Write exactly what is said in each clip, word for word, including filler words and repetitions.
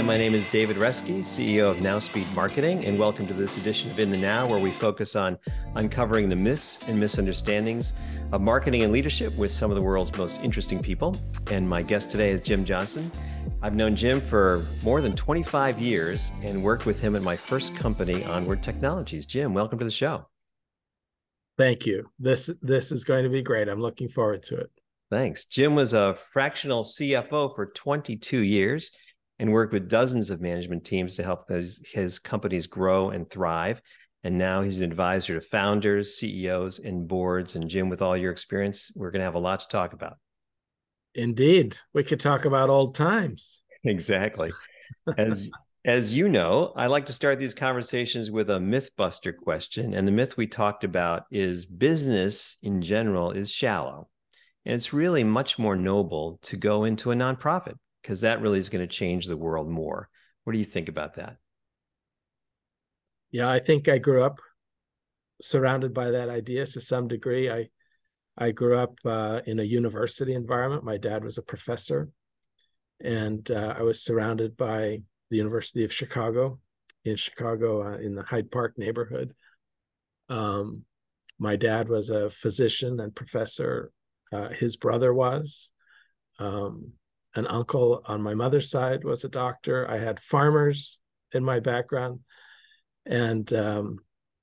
my name is David Reske, C E O of NowSpeed Marketing, and welcome to this edition of In the Now, where we focus on uncovering the myths and misunderstandings of marketing and leadership with some of the world's most interesting people. And my guest today is Jim Johnson. I've known Jim for more than twenty-five years and worked with him at my first company, Onward Technologies. Jim, welcome to the show. Thank you. This this is going to be great. I'm looking forward to it. Thanks. Jim was a fractional C F O for twenty-two years and worked with dozens of management teams to help his, his companies grow and thrive. And now he's an advisor to founders, C E Os, and boards. And Jim, with all your experience, we're going to have a lot to talk about. Indeed. We could talk about old times. Exactly. As As you know, I like to start these conversations with a mythbuster question. And the myth we talked about is business in general is shallow. And it's really much more noble to go into a nonprofit, because that really is going to change the world more. What do you think about that? Yeah, I think I grew up surrounded by that idea to some degree. I I grew up uh, in a university environment. My dad was a professor, and uh, I was surrounded by the University of Chicago, in Chicago, uh, in the Hyde Park neighborhood. Um, my dad was a physician and professor. Uh, his brother was. Um, an uncle on my mother's side was a doctor. I had farmers in my background. And um,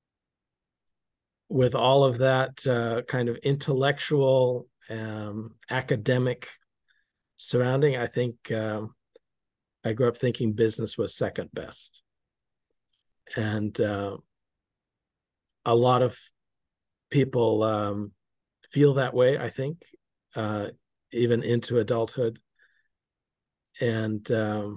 with all of that uh, kind of intellectual, um, academic surrounding, I think um, I grew up thinking business was second best. And uh, a lot of people um, feel that way, I think, uh, even into adulthood. And um,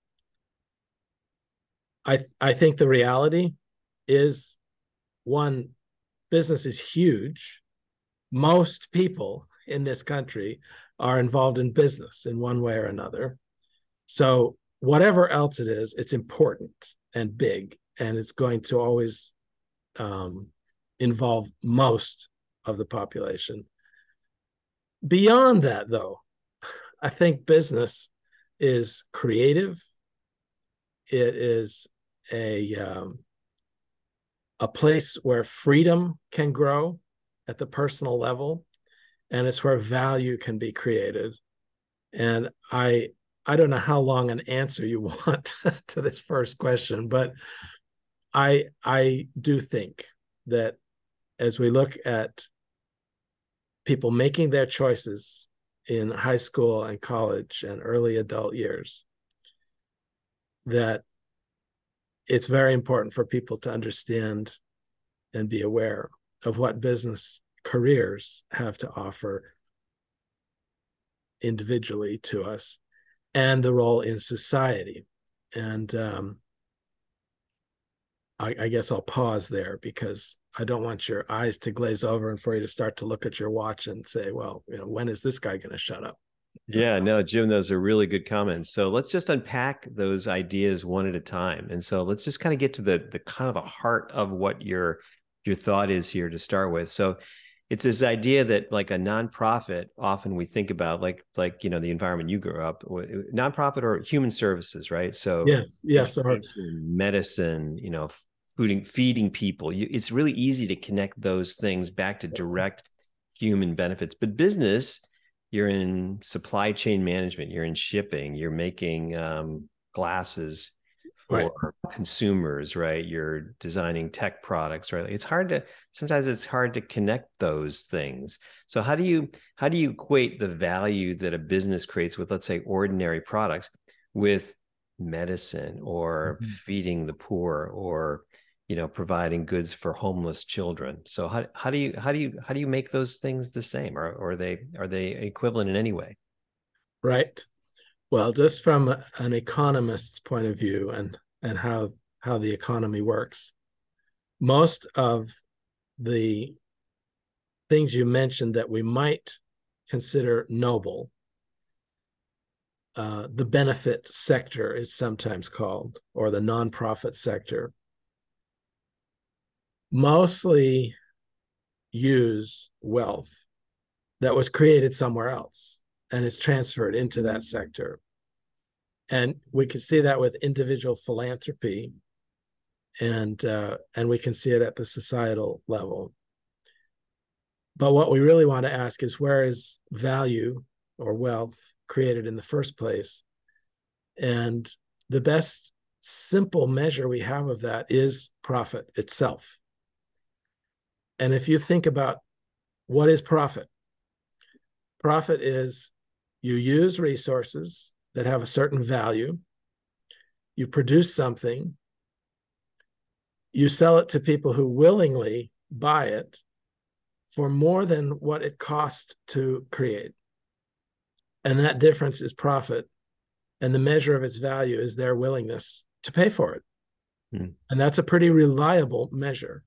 I th- I think the reality is, one, business is huge. Most people in this country are involved in business in one way or another. So whatever else it is, it's important and big, and it's going to always um, involve most of the population. Beyond that, though, I think business is creative. It is a um, a place where freedom can grow at the personal level, and it's where value can be created. And I I don't know how long an answer you want to this first question, but I I do think that as we look at people making their choices in high school and college and early adult years, that it's very important for people to understand and be aware of what business careers have to offer individually to us and the role in society. And um, I, I guess I'll pause there, because I don't want your eyes to glaze over and for you to start to look at your watch and say, well, you know, when is this guy going to shut up? Yeah, no, Jim, those are really good comments. So let's just unpack those ideas one at a time. And so let's just kind of get to the the kind of the heart of what your your thought is here to start with. So it's this idea that, like, a nonprofit, often we think about like like you know the environment you grew up, nonprofit or human services, right? So yes, yes, or medicine, you know, feeding feeding people. You, it's really easy to connect those things back to direct human benefits. But business, you're in supply chain management, you're in shipping, you're making um, glasses for right. consumers, right? You're designing tech products, right? It's hard to, sometimes it's hard to connect those things. So how do you, how do you equate the value that a business creates with, let's say, ordinary products with medicine or mm-hmm. feeding the poor, or, you know, providing goods for homeless children? So how, how do you, how do you, how do you make those things the same, or, or are they, are they equivalent in any way? Right. Well, just from an economist's point of view, and, and how, how the economy works, most of the things you mentioned that we might consider noble, uh, the benefit sector is sometimes called, or the nonprofit sector, mostly use wealth that was created somewhere else and is transferred into that sector. And we can see that with individual philanthropy, and uh, and we can see it at the societal level. But what we really want to ask is, where is value or wealth created in the first place? And the best simple measure we have of that is profit itself. And if you think about what is profit, profit is you use resources that have a certain value, you produce something, you sell it to people who willingly buy it for more than what it cost to create. And that difference is profit. And the measure of its value is their willingness to pay for it. Mm. And that's a pretty reliable measure.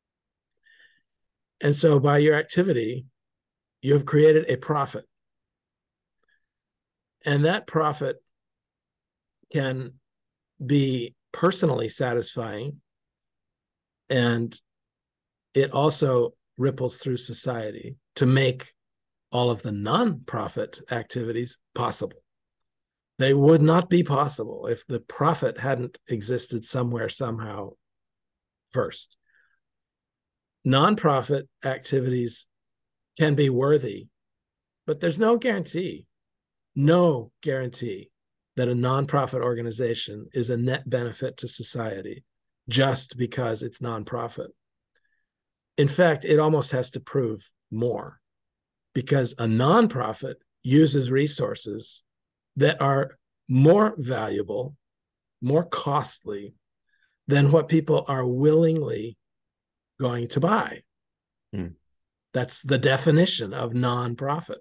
And so by your activity, you have created a profit. And that profit can be personally satisfying, and it also ripples through society to make all of the non-profit activities possible. They would not be possible if the profit hadn't existed somewhere, somehow first. Non-profit activities can be worthy, but there's no guarantee, no guarantee that a non-profit organization is a net benefit to society just because it's non-profit. In fact, it almost has to prove more, because a non-profit uses resources that are more valuable, more costly than what people are willingly going to buy. Mm. That's the definition of non-profit.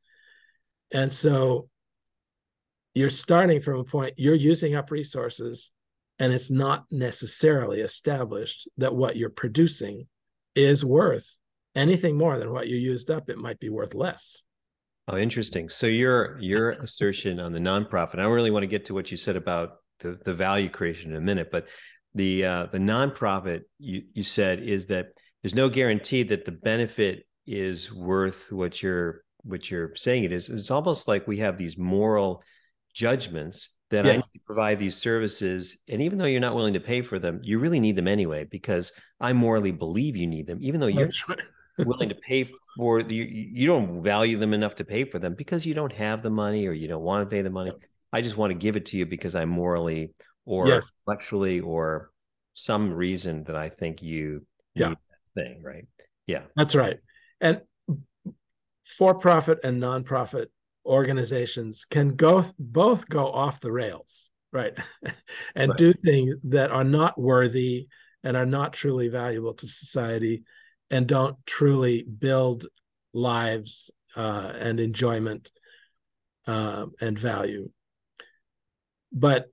And so you're starting from a point, you're using up resources, and it's not necessarily established that what you're producing is worth anything more than what you used up. It might be worth less. Oh, interesting. So your your assertion on the nonprofit, I don't really want to get to what you said about the, the value creation in a minute, but the uh, the nonprofit you, you said is that there's no guarantee that the benefit is worth what you're what you're saying it is. It's almost like we have these moral judgments that yes. I need to provide these services, and even though you're not willing to pay for them, you really need them anyway, because I morally believe you need them, even though you're willing to pay for you, you don't value them enough to pay for them because you don't have the money or you don't want to pay the money. I just want to give it to you because I morally or yes. intellectually or some reason that I think you yeah. need that thing, right? Yeah, that's right. And for-profit and non-profit organizations can go both go off the rails, right? and right. do things that are not worthy and are not truly valuable to society and don't truly build lives uh, and enjoyment uh, and value. But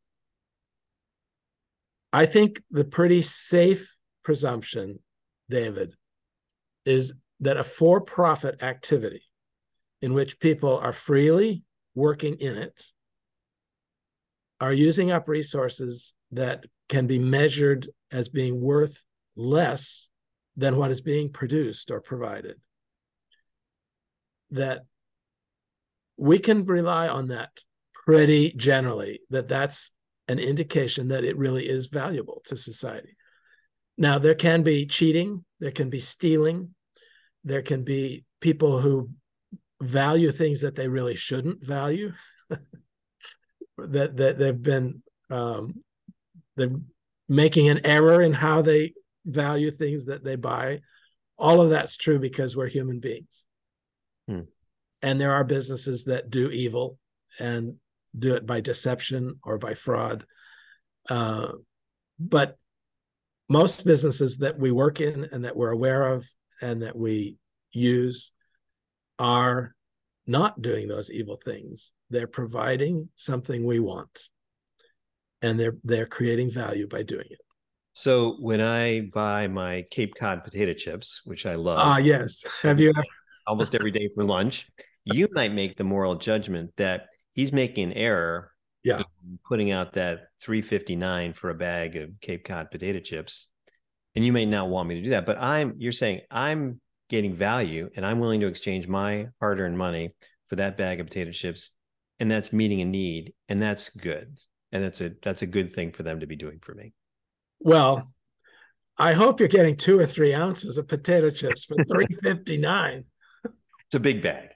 I think the pretty safe presumption, David, is that a for-profit activity in which people are freely working in it, are using up resources that can be measured as being worth less than what is being produced or provided, that we can rely on that pretty generally, that that's an indication that it really is valuable to society. Now, there can be cheating, there can be stealing, there can be people who value things that they really shouldn't value, that that they've been um, they're making an error in how they value things that they buy. All of that's true because we're human beings. Hmm. And there are businesses that do evil and do it by deception or by fraud. Uh, but most businesses that we work in and that we're aware of and that we use are not doing those evil things. They're providing something we want, and they're they're creating value by doing it. So when I buy my Cape Cod potato chips, which I love, ah yes, have you almost every day for lunch, you might make the moral judgment that he's making an error, yeah, in putting out that three fifty-nine for a bag of Cape Cod potato chips, and you may not want me to do that. But I'm you're saying I'm getting value, and I'm willing to exchange my hard-earned money for that bag of potato chips, and that's meeting a need, and that's good. And that's a that's a good thing for them to be doing for me. Well, I hope you're getting two or three ounces of potato chips for three fifty-nine. It's a big bag.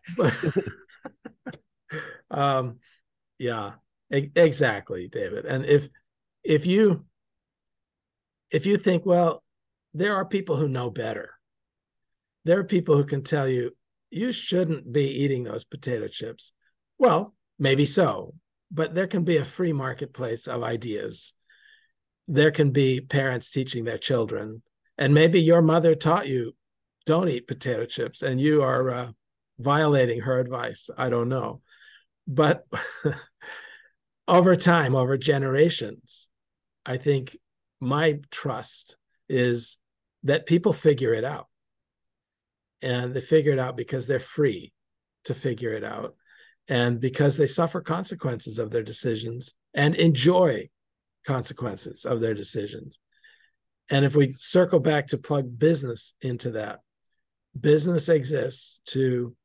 um, yeah, e- exactly, David. And if if you if you think, well, there are people who know better. There are people who can tell you you shouldn't be eating those potato chips. Well, maybe so, but there can be a free marketplace of ideas. There can be parents teaching their children, and maybe your mother taught you don't eat potato chips, and you are uh, violating her advice. I don't know, but over time, over generations, I think my trust is that people figure it out, and they figure it out because they're free to figure it out, and because they suffer consequences of their decisions and enjoy consequences of their decisions. And if we circle back to plug business into that, business exists to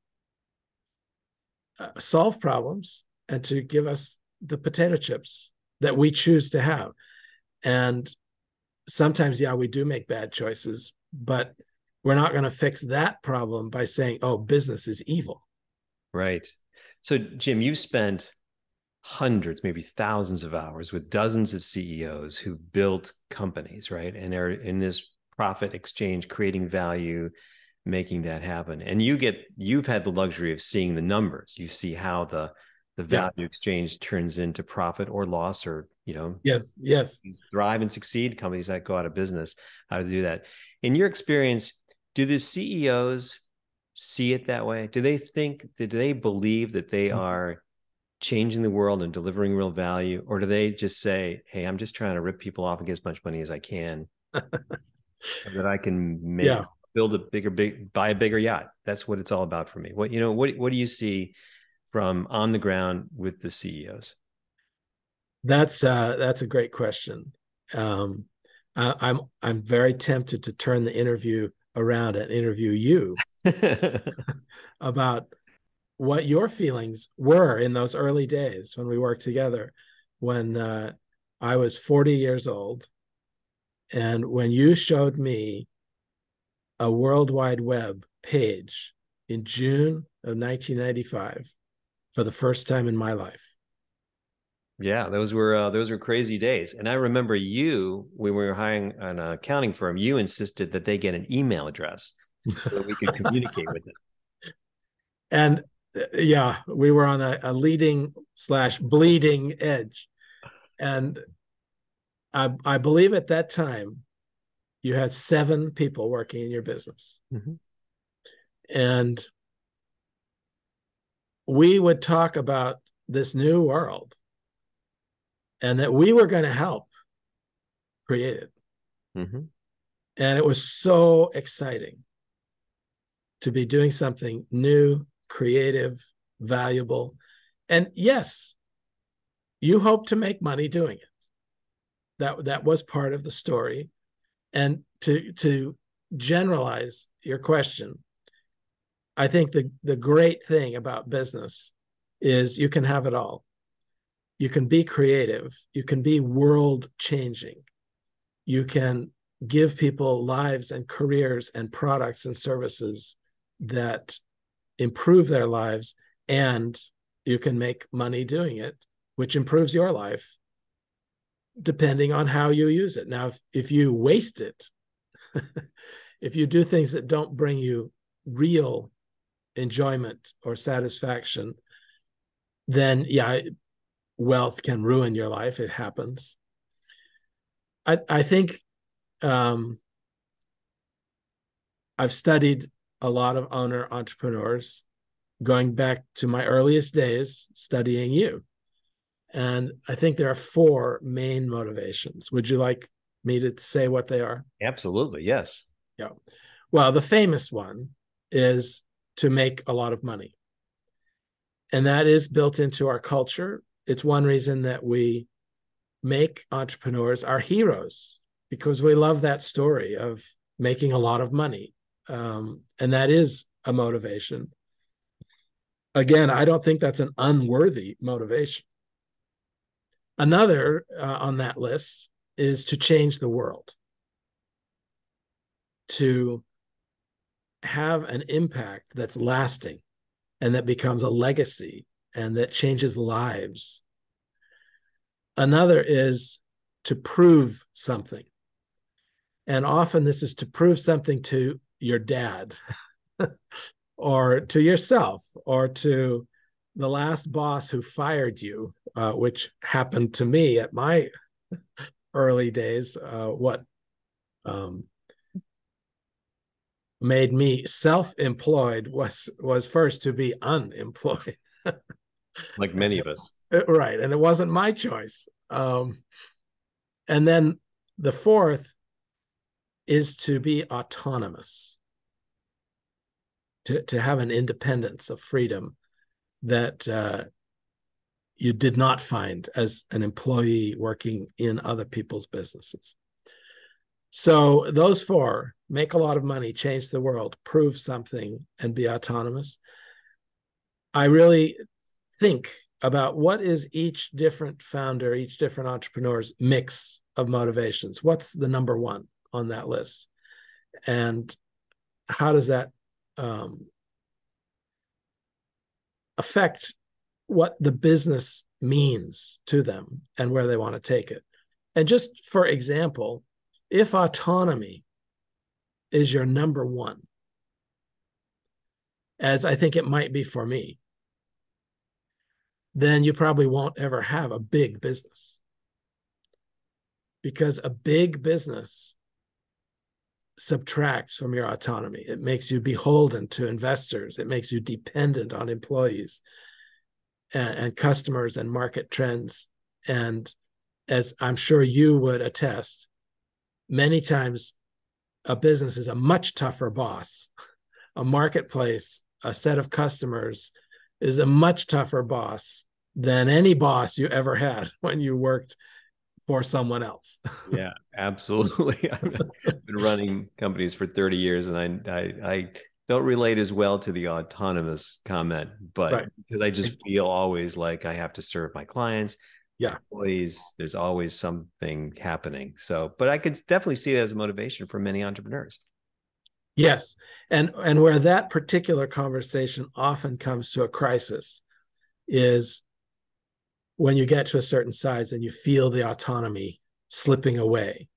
uh, solve problems and to give us the potato chips that we choose to have. And sometimes, yeah, we do make bad choices, but we're not going to fix that problem by saying, oh, business is evil. Right. So, Jim, you've spent hundreds, maybe thousands of hours with dozens of C E Os who built companies, right? And are in this profit exchange, creating value, making that happen. And you get, you've had the luxury of seeing the numbers. You see how the the value yeah. exchange turns into profit or loss, or, you know, yes, yes, thrive and succeed, companies that go out of business, how to do that. In your experience, do the C E Os see it that way? Do they think, do they believe that they are changing the world and delivering real value? Or do they just say, hey, I'm just trying to rip people off and get as much money as I can so that I can make, yeah. build a bigger, big, buy a bigger yacht? That's what it's all about for me. What, you know, what, what do you see from on the ground with the C E Os? That's uh, that's a great question. Um, I, I'm I'm very tempted to turn the interview around and interview you about what your feelings were in those early days when we worked together, when uh, I was forty years old, and when you showed me a World Wide Web page in June of nineteen ninety-five for the first time in my life. Yeah, those were uh, those were crazy days. And I remember you, when we were hiring an accounting firm, you insisted that they get an email address so that we could communicate with them. And yeah, we were on a, a leading slash bleeding edge. And I, I believe at that time, you had seven people working in your business. Mm-hmm. And we would talk about this new world and that we were going to help create it. Mm-hmm. And it was so exciting to be doing something new, creative, valuable. And yes, you hope to make money doing it. That, that was part of the story. And to, to generalize your question, I think the, the great thing about business is you can have it all. You can be creative. You can be world changing. You can give people lives and careers and products and services that improve their lives, and you can make money doing it, which improves your life depending on how you use it. Now, if, if you waste it, if you do things that don't bring you real enjoyment or satisfaction, then yeah, wealth can ruin your life. It happens. I, I think um, I've studied a lot of owner entrepreneurs going back to my earliest days studying you. And I think there are four main motivations. Would you like me to say what they are? Absolutely, yes. Yeah. Well, the famous one is to make a lot of money. And that is built into our culture. It's one reason that we make entrepreneurs our heroes, because we love that story of making a lot of money. Um, and that is a motivation. again, I don't think that's an unworthy motivation. Another uh, on that list is to change the world, to have an impact that's lasting and that becomes a legacy and that changes lives. Another is to prove something. And often this is to prove something to your dad or to yourself or to the last boss who fired you, uh, which happened to me at my early days. Uh, what um, made me self-employed was was first to be unemployed. Like many of us. Right. And it wasn't my choice. Um, and then the fourth is to be autonomous, to, to have an independence of freedom that uh, you did not find as an employee working in other people's businesses. So those four: make a lot of money, change the world, prove something, and be autonomous. I really think about what is each different founder, each different entrepreneur's mix of motivations. What's the number one on that list? And how does that um, affect what the business means to them and where they want to take it? And just for example, if autonomy is your number one, as I think it might be for me, then you probably won't ever have a big business, because a big business subtracts from your autonomy. It makes you beholden to investors. It makes you dependent on employees and, and customers and market trends. And as I'm sure you would attest, many times a business is a much tougher boss. A marketplace, a set of customers is a much tougher boss than any boss you ever had when you worked for someone else. Yeah, absolutely. I've been running companies for thirty years, and I, I, I don't relate as well to the autonomous comment, but Right. because I just feel always like I have to serve my clients, yeah, employees. There's always something happening. So, but I could definitely see it as a motivation for many entrepreneurs. Yes, and and where that particular conversation often comes to a crisis is when you get to a certain size and you feel the autonomy slipping away,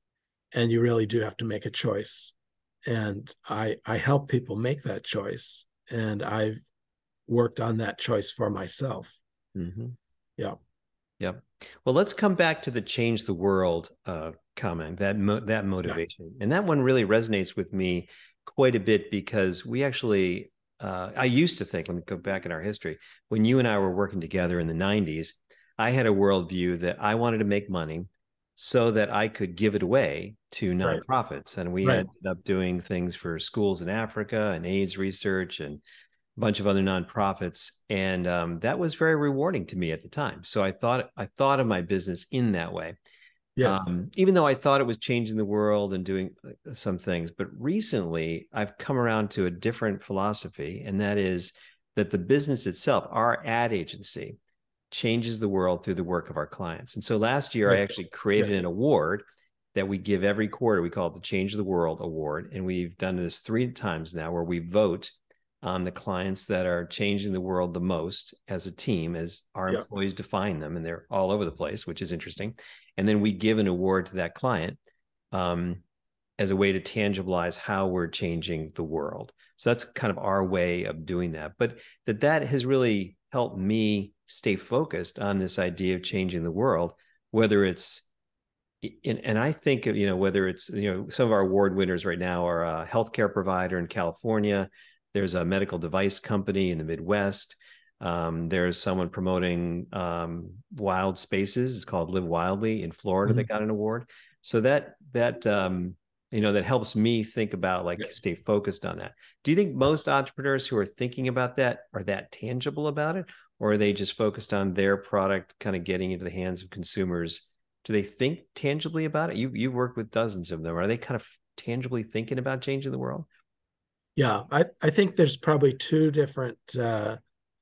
and you really do have to make a choice. And I I help people make that choice, and I've worked on that choice for myself. Mm-hmm. Yeah. Yep. Well, let's come back to the change the world uh, comment, that mo- that motivation. Yeah. And that one really resonates with me quite a bit, because we actually, uh, I used to think, let me go back in our history, when you and I were working together in the nineties, I had a worldview that I wanted to make money so that I could give it away to nonprofits. Right. And we right. ended up doing things for schools in Africa and AIDS research and bunch of other nonprofits, and um, that was very rewarding to me at the time. So I thought I thought of my business in that way. Yes. Um, even though I thought it was changing the world and doing some things, but recently I've come around to a different philosophy, and that is that the business itself, our ad agency, changes the world through the work of our clients. And so last year, right. I actually created yeah. an award that we give every quarter. We call it the Change the World Award, and we've done this three times now, where we vote on the clients that are changing the world the most as a team, as our yep. employees define them, and they're all over the place, which is interesting. And then we give an award to that client um, as a way to tangibilize how we're changing the world. So that's kind of our way of doing that. But that that has really helped me stay focused on this idea of changing the world, whether it's And, and I think, you know, whether it's, you know, some of our award winners right now are a healthcare provider in California. There's a medical device company in the Midwest. Um, there's someone promoting um, wild spaces. It's called Live Wildly in Florida. Mm-hmm. That got an award. So that, that, um, you know, that helps me think about, like, stay focused on that. Do you think most entrepreneurs who are thinking about that are that tangible about it? Or are they just focused on their product kind of getting into the hands of consumers? Do they think tangibly about it? You, you've worked with dozens of them. Are they kind of tangibly thinking about changing the world? Yeah, I, I think there's probably two different uh,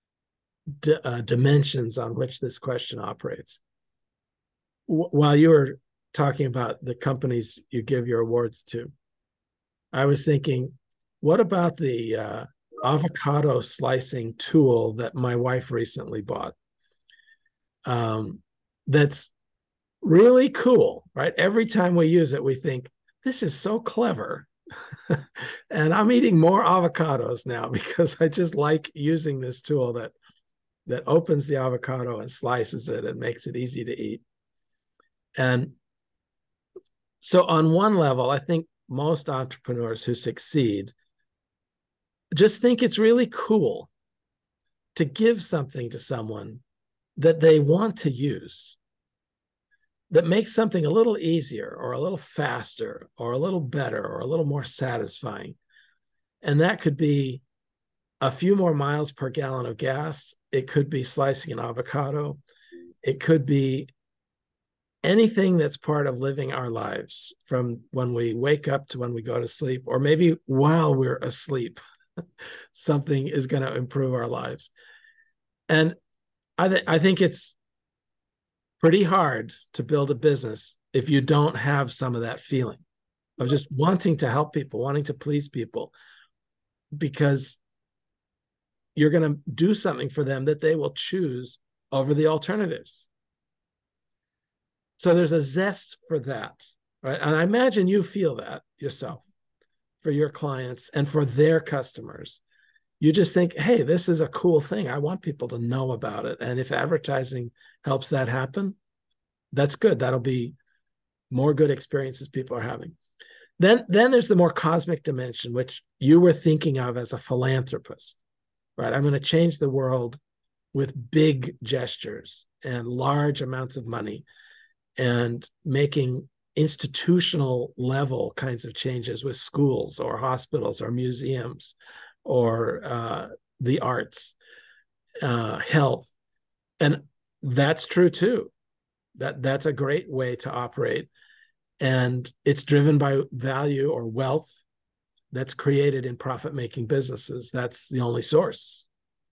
d- uh, dimensions on which this question operates. W- while you were talking about the companies you give your awards to, I was thinking, what about the uh, avocado slicing tool that my wife recently bought? Um, that's really cool, right? Every time we use it, we think, this is so clever. And I'm eating more avocados now because I just like using this tool that that opens the avocado and slices it and makes it easy to eat. And so on one level, I think most entrepreneurs who succeed just think it's really cool to give something to someone that they want to use, that makes something a little easier or a little faster or a little better or a little more satisfying. And that could be a few more miles per gallon of gas. It could be slicing an avocado. It could be anything that's part of living our lives from when we wake up to when we go to sleep, or maybe while we're asleep, something is going to improve our lives. And I, th- I think it's pretty hard to build a business if you don't have some of that feeling of just wanting to help people, wanting to please people, because you're going to do something for them that they will choose over the alternatives. So there's a zest for that, right? And I imagine you feel that yourself for your clients and for their customers. You just think, hey, this is a cool thing. I want people to know about it. And if advertising helps that happen, that's good. That'll be more good experiences people are having. Then, then there's the more cosmic dimension, which you were thinking of as a philanthropist, right? I'm going to change the world with big gestures and large amounts of money and making institutional level kinds of changes with schools or hospitals or museums or uh, the arts, uh, health. And that's true too. That, that's a great way to operate. And it's driven by value or wealth that's created in profit-making businesses. That's the only source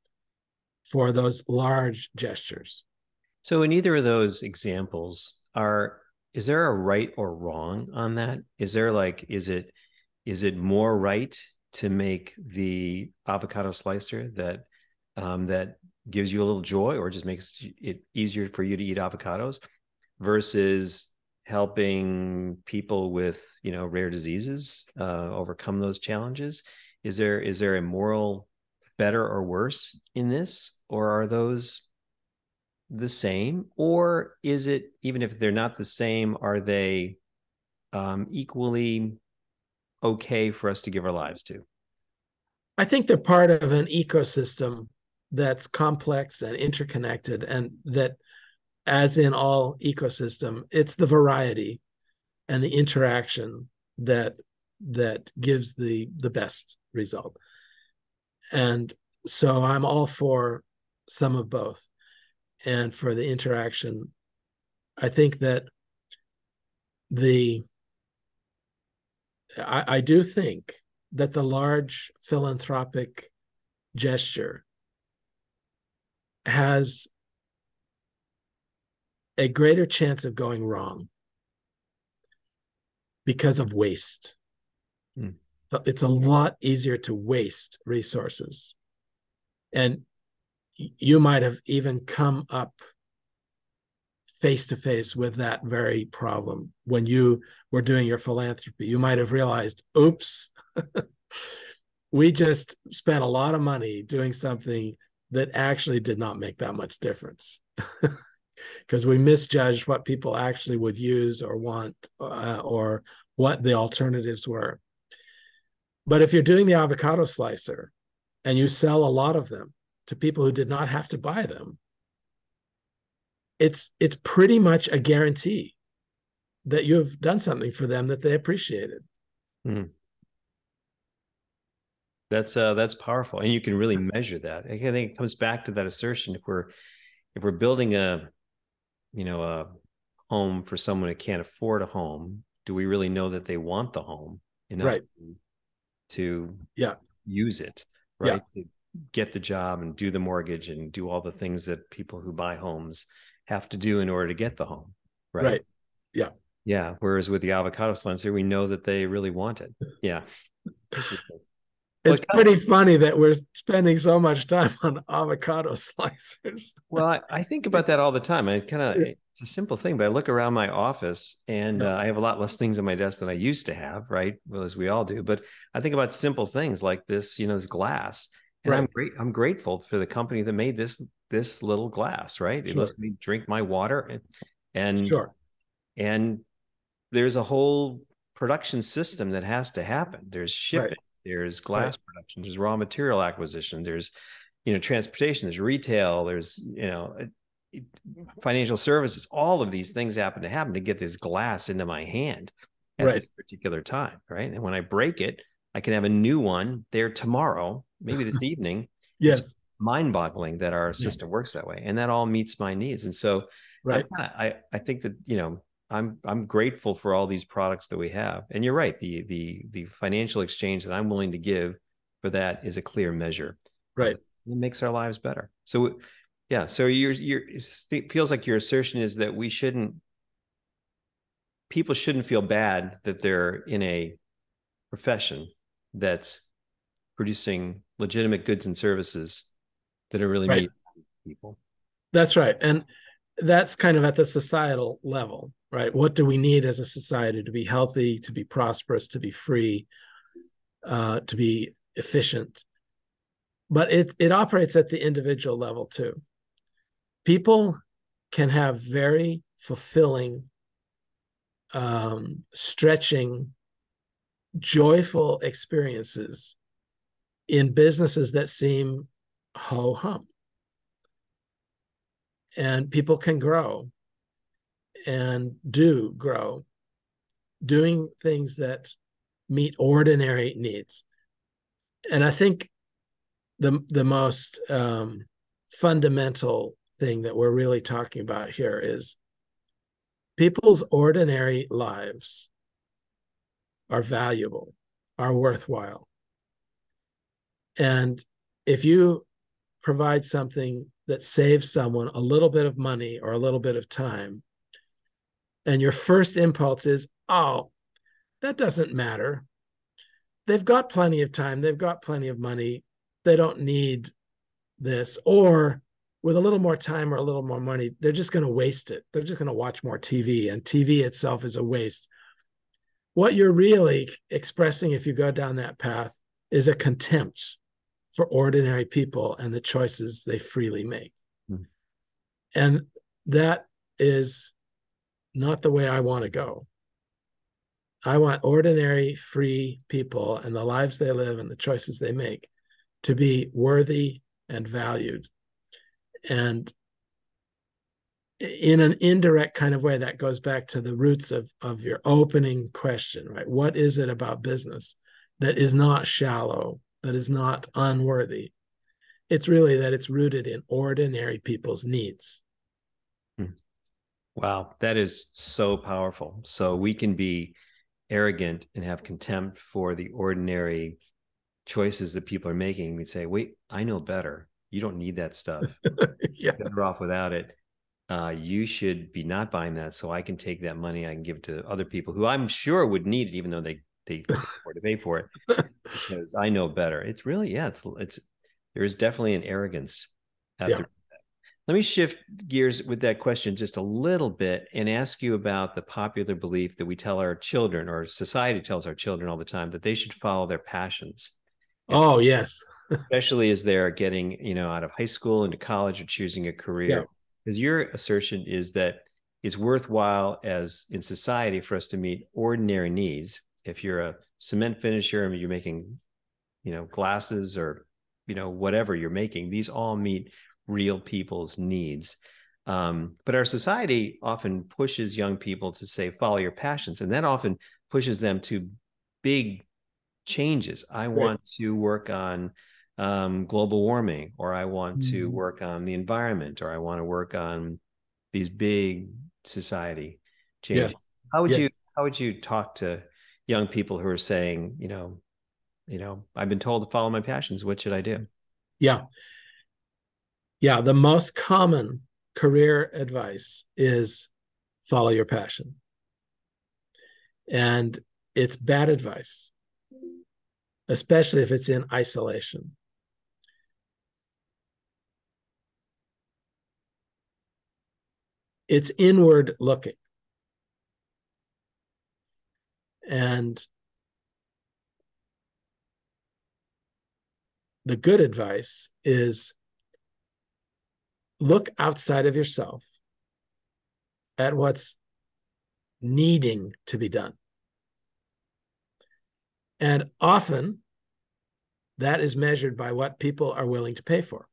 for those large gestures. So in either of those examples, are is there a right or wrong on that? Is there like, is it is it more right to make the avocado slicer that um, that gives you a little joy or just makes it easier for you to eat avocados versus helping people with, you know, rare diseases uh, overcome those challenges? Is there is there a moral better or worse in this, or are those the same, or is it, even if they're not the same, are they um, equally okay for us to give our lives to? I think they're part of an ecosystem that's complex and interconnected, and that, as in all ecosystem, it's the variety and the interaction that that gives the the best result. And so I'm all for some of both. And for the interaction, I think that the I, I do think that the large philanthropic gesture has a greater chance of going wrong because of waste. Hmm. It's a lot easier to waste resources. And you might have even come up face to face with that very problem when you were doing your philanthropy. You might have realized, oops, we just spent a lot of money doing something that actually did not make that much difference because we misjudged what people actually would use or want, uh, or what the alternatives were. But if you're doing the avocado slicer and you sell a lot of them to people who did not have to buy them, it's it's pretty much a guarantee that you've done something for them that they appreciated. Mm. That's uh that's powerful, and you can really measure that. I think it comes back to that assertion: if we're if we're building a, you know, a home for someone who can't afford a home, do we really know that they want the home enough Right. to yeah use it, yeah right? get the job and do the mortgage and do all the things that people who buy homes have to do in order to get the home, right? Right. Yeah. Yeah. Whereas with the avocado slicer, we know that they really want it. Yeah. Interesting. It's Well, pretty funny that we're spending so much time on avocado slicers. well, I, I think about that all the time. I kind of, it's a simple thing, but I look around my office and Yeah. uh, I have a lot less things on my desk than I used to have, right? Well, as we all do. But I think about simple things like this, you know, this glass. And Right. I'm great. I'm grateful for the company that made this this little glass, right? It Sure. lets me drink my water, and and Sure. and there's a whole production system that has to happen. There's shipping, Right. there's glass right. production, there's raw material acquisition, there's, you know, transportation, there's retail, there's, you know, financial services. All of these things happen to happen to get this glass into my hand at right. this particular time, right? And when I break it, I can have a new one there tomorrow, maybe this evening. Yes. It's mind-boggling that our system yeah. works that way, and that all meets my needs. And so, right. kinda, I I think that, you know, I'm I'm grateful for all these products that we have. And you're right, the the the financial exchange that I'm willing to give for that is a clear measure. Right. It makes our lives better. So yeah, so you're you're it feels like your assertion is that we shouldn't people shouldn't feel bad that they're in a profession that's producing legitimate goods and services that are really right. meeting people. That's right. And that's kind of at the societal level, right? What do we need as a society to be healthy, to be prosperous, to be free, uh, to be efficient? But it it operates at the individual level too. People can have very fulfilling, um, stretching, joyful experiences in businesses that seem ho-hum. And people can grow and do grow doing things that meet ordinary needs. And I think the, the most um, fundamental thing that we're really talking about here is people's ordinary lives are valuable, are worthwhile. And if you provide something that saves someone a little bit of money or a little bit of time, and your first impulse is, oh, that doesn't matter. They've got plenty of time. They've got plenty of money. They don't need this. Or with a little more time or a little more money, they're just going to waste it. They're just going to watch more T V, and T V itself is a waste. What you're really expressing, if you go down that path, is a contempt for ordinary people and the choices they freely make. Mm. And that is not the way I want to go. I want ordinary, free people and the lives they live and the choices they make to be worthy and valued. And in an indirect kind of way, that goes back to the roots of, of your opening question, right? What is it about business that is not shallow, that is not unworthy? It's really that it's rooted in ordinary people's needs. Wow, that is so powerful. So we can be arrogant and have contempt for the ordinary choices that people are making. We'd say, wait, I know better. You don't need that stuff. Yeah. You're better off without it. Uh, you should be not buying that, so I can take that money, I can give it to other people who I'm sure would need it, even though they they can't afford to pay for it, because I know better. It's really, yeah, it's it's there is definitely an arrogance out yeah. there. Let me shift gears with that question just a little bit and ask you about the popular belief that we tell our children, or society tells our children all the time, that they should follow their passions. Oh, yes. Especially as they're getting, you know, out of high school into college or choosing a career. Because yeah. your assertion is that it's worthwhile as in society for us to meet ordinary needs. If you're a cement finisher and you're making, you know, glasses or, you know, whatever you're making, these all meet real people's needs. Um, but our society often pushes young people to say, follow your passions. And that often pushes them to big changes. I right. want to work on um, global warming, or I want mm-hmm. to work on the environment, or I want to work on these big society changes. Yeah. How would yeah. you, how would you talk to young people who are saying, you know, you know, I've been told to follow my passions. What should I do? Yeah. Yeah. The most common career advice is follow your passion. And it's bad advice, especially if it's in isolation. It's inward looking. And the good advice is look outside of yourself at what's needing to be done. And often that is measured by what people are willing to pay for.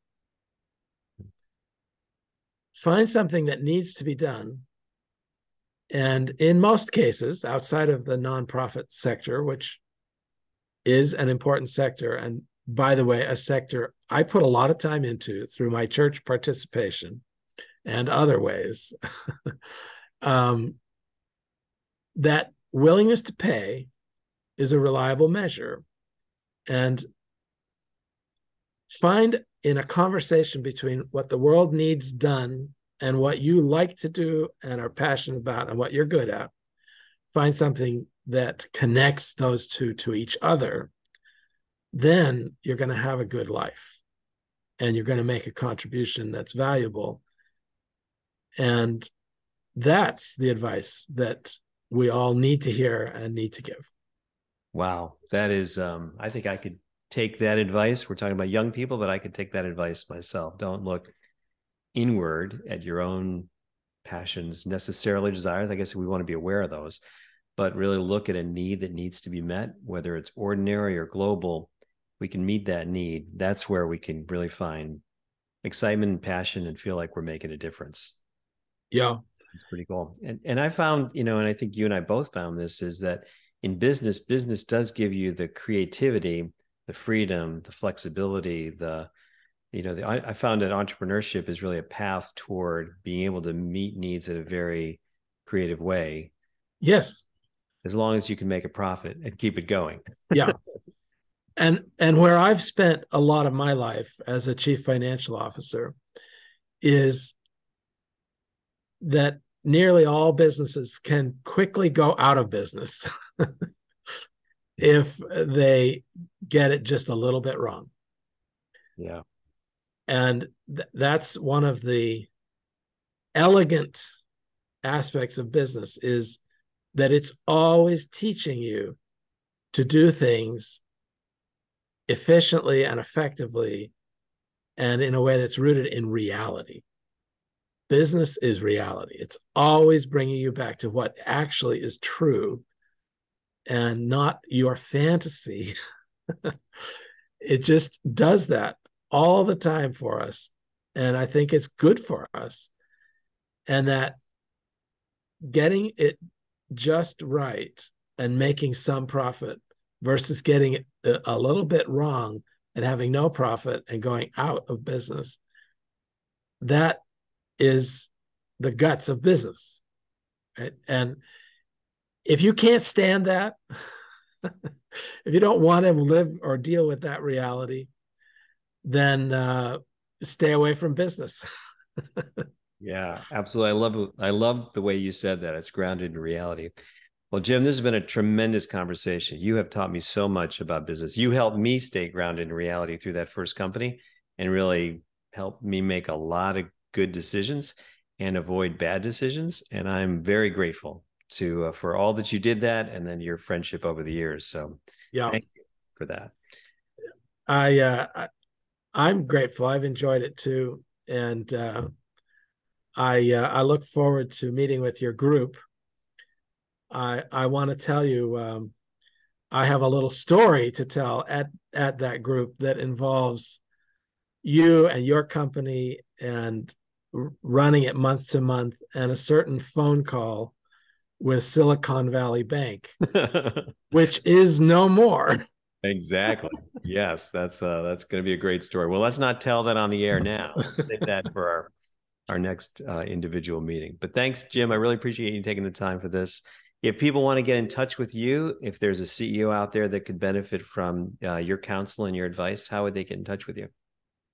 Find something that needs to be done. And in most cases, outside of the nonprofit sector, which is an important sector, and by the way, a sector I put a lot of time into through my church participation and other ways, um, that willingness to pay is a reliable measure. And find in a conversation between what the world needs done and what you like to do and are passionate about and what you're good at, find something that connects those two to each other, then you're going to have a good life and you're going to make a contribution that's valuable. And that's the advice that we all need to hear and need to give. Wow. That is, um, I think I could take that advice. We're talking about young people, but I could take that advice myself. Don't look inward at your own passions, necessarily desires. I guess we want to be aware of those, but really look at a need that needs to be met, whether it's ordinary or global. We can meet that need. That's where we can really find excitement and passion and feel like we're making a difference. Yeah. It's pretty cool. And, and I found, you know, and I think you and I both found this, is that in business, business does give you the creativity, the freedom, the flexibility, the, you know, the, I, I found that entrepreneurship is really a path toward being able to meet needs in a very creative way. Yes. As long as you can make a profit and keep it going. Yeah. And, and where I've spent a lot of my life as a chief financial officer is that nearly all businesses can quickly go out of business if they get it just a little bit wrong. Yeah. And th- that's one of the elegant aspects of business, is that it's always teaching you to do things efficiently and effectively and in a way that's rooted in reality. Business is reality. It's always bringing you back to what actually is true and not your fantasy. It just does that all the time for us. And I think it's good for us. And that getting it just right and making some profit versus getting it a little bit wrong and having no profit and going out of business, that is the guts of business. Right? And if you can't stand that, if you don't want to live or deal with that reality, then uh, stay away from business. Yeah, absolutely. I love I love the way you said that. It's grounded in reality. Well, Jim, this has been a tremendous conversation. You have taught me so much about business. You helped me stay grounded in reality through that first company and really helped me make a lot of good decisions and avoid bad decisions. And I'm very grateful to uh, for all that you did that, and then your friendship over the years. So Yeah, thank you for that. I, uh, I I'm grateful. I've enjoyed it too, and uh, I uh, I look forward to meeting with your group. I I want to tell you, um, I have a little story to tell at at that group that involves you and your company and r- running it month to month, and a certain phone call with Silicon Valley Bank, which is no more. Exactly. Yes, that's uh that's going to be a great story. Well, let's not tell that on the air now. Save that for our our next uh, individual meeting. But thanks, Jim. I really appreciate you taking the time for this. If people want to get in touch with you, if there's a C E O out there that could benefit from uh, your counsel and your advice, how would they get in touch with you?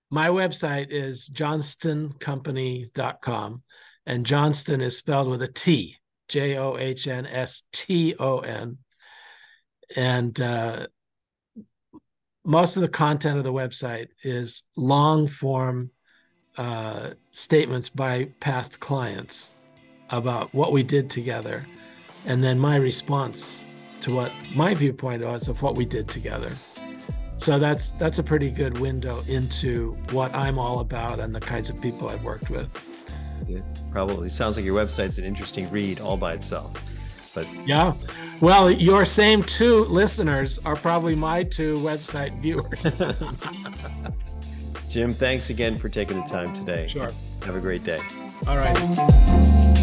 My website is johnston company dot com, and Johnston is spelled with a T, J O H N S T O N. And uh, most of the content of the website is long form uh, statements by past clients about what we did together, and then my response to what my viewpoint was of what we did together. So that's that's a pretty good window into what I'm all about and the kinds of people I've worked with. It probably sounds like your website's an interesting read all by itself. But yeah, well, your same two listeners are probably my two website viewers. Jim, thanks again for taking the time today. Sure. Have a great day. All right.